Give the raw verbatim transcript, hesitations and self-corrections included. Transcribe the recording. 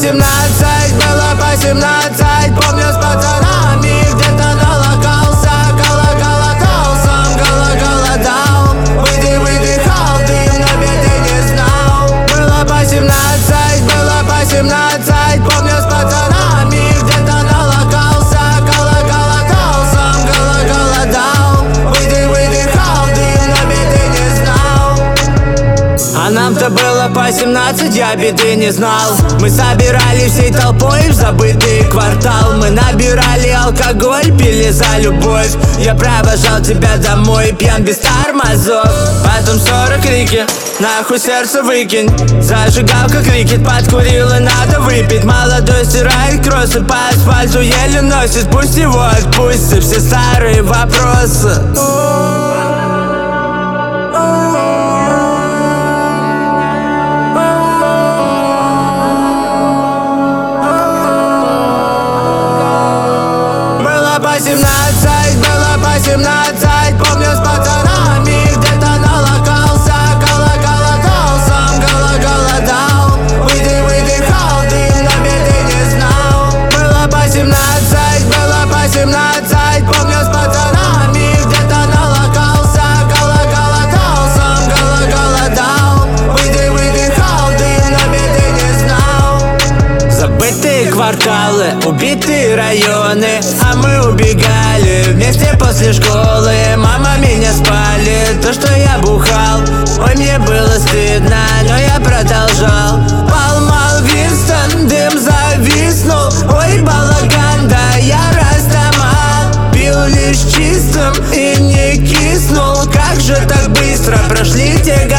восемнадцать, было по семнадцать. Помню, с пацанами где-то на локался. Колокол, сам голодал. Выйди, выдыхал дым, но беды не знал. Было по семнадцать, было по семнадцать. Помню, с пацанами где-то на локался. Колокол, сам голодал. Выйди, выдыхал дым, но беды не знал. А нам-то было по семнадцать, я беды не знал. Мы собирались всей толпой в забытый квартал. Мы набирали алкоголь, пили за любовь. Я провожал тебя домой, пьян без тормозов. Потом ссоры, крики, нахуй сердце выкинь. Зажигалка крикет, подкурил и надо выпить. Молодой стирает кроссы, по асфальту еле носит. Пусть его отпустят все старые вопросы. По семнадцать, было по семнадцать. Помню, с пацанами где-то налокался. Колокол, сам голодал. Выйди, выдыхал дым, но беды не знал. Было по семнадцать, было по семнадцать. Помню, с пацанами где-то налокался. Колокол, сам голодал. Выйди, выдыхал дым, но беды не знал. Забытые кварталы, убитые районы, а мы убегали вместе после школы. Мама меня спалит, то, что я бухал. Ой, мне было стыдно, но я продолжал. Поймал Винстон, дым зависнул. Ой, балаган, да я растамал. Пил лишь чистым и не киснул. Как же так быстро прошли те